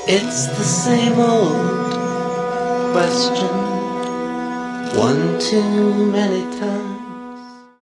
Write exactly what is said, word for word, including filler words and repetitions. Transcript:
It's the same old question, one too many times.